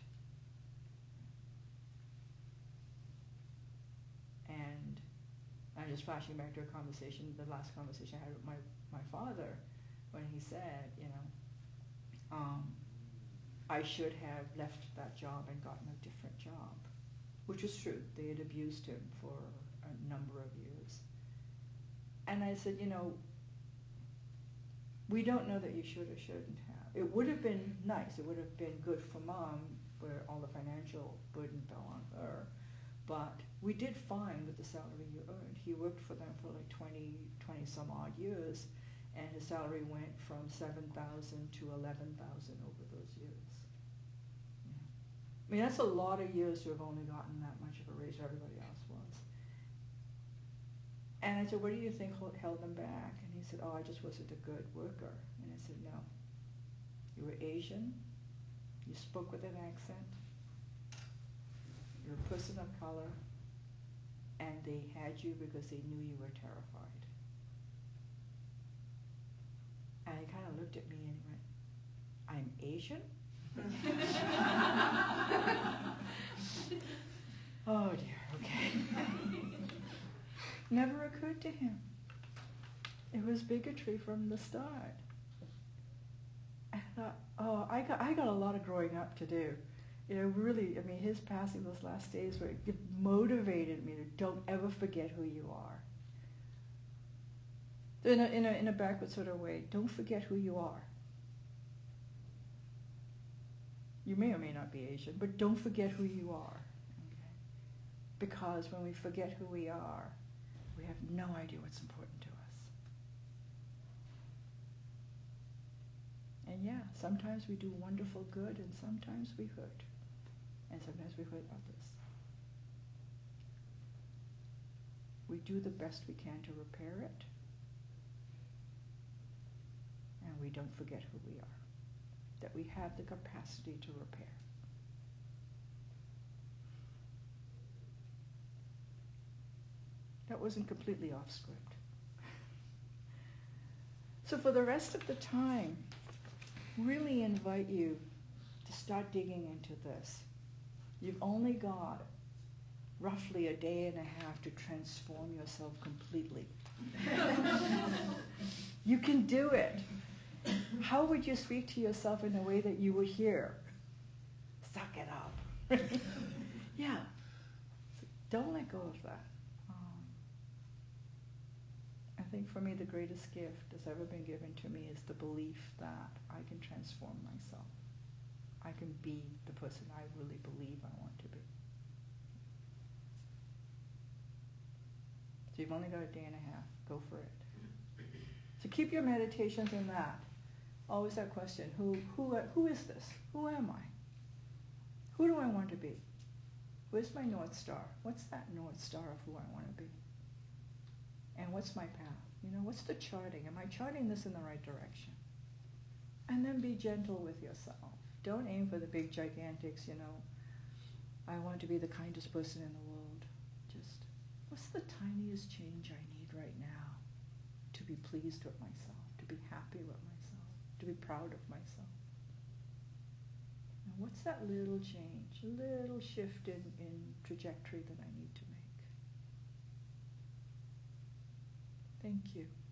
And I'm just flashing back to a conversation, the last conversation I had with my, my father, when he said, you know, um, I should have left that job and gotten a different job, which was true. They had abused him for a number of years. And I said, you know, we don't know that you should or shouldn't have. It would have been nice. It would have been good for Mom, where all the financial burden fell on her. But we did fine with the salary you earned. He worked for them for like twenty, twenty some odd years, and his salary went from seven thousand to eleven thousand over those years. Yeah. I mean, that's a lot of years to have only gotten that much of a raise. Everybody else was. And I said, what do you think held them back? And he said, oh, I just wasn't a good worker. And I said, no. You were Asian. You spoke with an accent. You're a person of color. And they had you because they knew you were terrified. And he kind of looked at me and he went, I'm Asian? Oh dear, okay. Never occurred to him. It was bigotry from the start. I thought, oh, I got I got a lot of growing up to do. You know, really, I mean, his passing those last days where it motivated me to don't ever forget who you are. In a, in a, in a backward sort of way, don't forget who you are. You may or may not be Asian, but don't forget who you are. Okay? Because when we forget who we are, we have no idea what's important to us. And yeah, sometimes we do wonderful good, and sometimes we hurt. And sometimes we hurt others. We do the best we can to repair it, and we don't forget who we are, that we have the capacity to repair. That wasn't completely off script. So for the rest of the time, really invite you to start digging into this. You've only got roughly a day and a half to transform yourself completely. You can do it. How would you speak to yourself in a way that you would hear? Suck it up. Yeah. So don't let go of that. Um, I think for me the greatest gift that's ever been given to me is the belief that I can transform myself. I can be the person I really believe I want to be. So you've only got a day and a half. Go for it. So keep your meditations in that. Always that question, who, who, who is this? Who am I? Who do I want to be? Where's my North Star? What's that North Star of who I want to be? And what's my path? You know, what's the charting? Am I charting this in the right direction? And then be gentle with yourself. Don't aim for the big gigantics, you know. I want to be the kindest person in the world. Just, what's the tiniest change I need right now to be pleased with myself, to be happy with myself, to be proud of myself? And what's that little change, a little shift in, in trajectory that I need to make? Thank you.